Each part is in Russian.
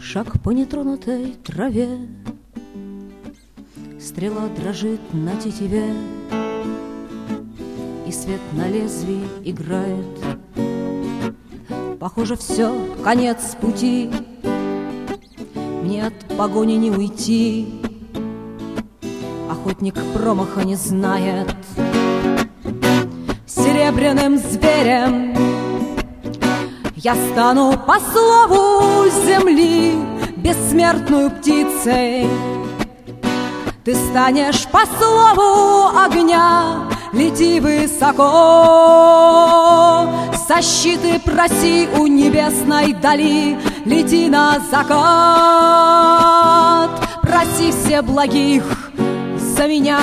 Шаг по нетронутой траве, стрела дрожит на тетиве, и свет на лезвии играет. Похоже, все, конец пути, мне от погони не уйти. Охотник промаха не знает. Серебряным зверем я стану по слову земли, бессмертную птицей. Ты станешь по слову огня, лети высоко. Защиты проси у небесной дали, лети на закат. Проси все благих за меня.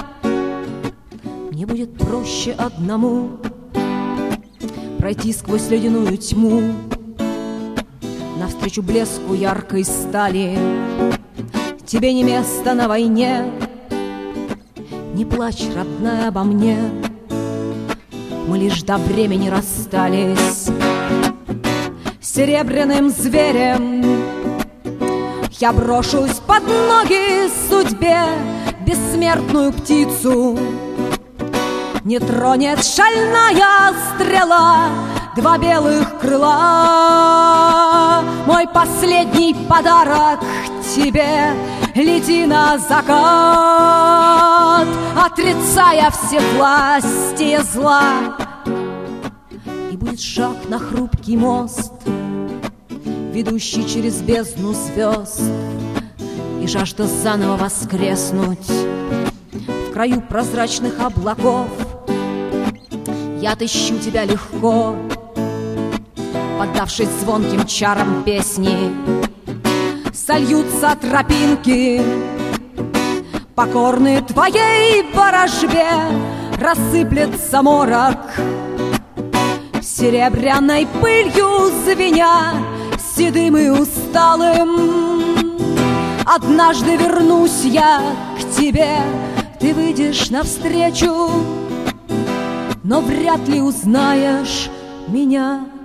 Мне будет проще одному пройти сквозь ледяную тьму навстречу блеску яркой стали. Тебе не место на войне, не плачь, родная, обо мне. Мы лишь до времени расстались. Серебряным зверем я брошусь под ноги судьбе, бессмертную птицу не тронет шальная стрела, два белых крыла. Мой последний подарок тебе, лети на закат, отрицая все власти зла. И будет шаг на хрупкий мост, ведущий через бездну звезд, и жажда заново воскреснуть в краю прозрачных облаков. Я отыщу тебя легко, поддавшись звонким чарам песни. Сольются тропинки, покорные твоей ворожбе, рассыплется морок, серебряной пылью звеня, седым и усталым. Однажды вернусь я к тебе, ты выйдешь навстречу, но вряд ли узнаешь меня.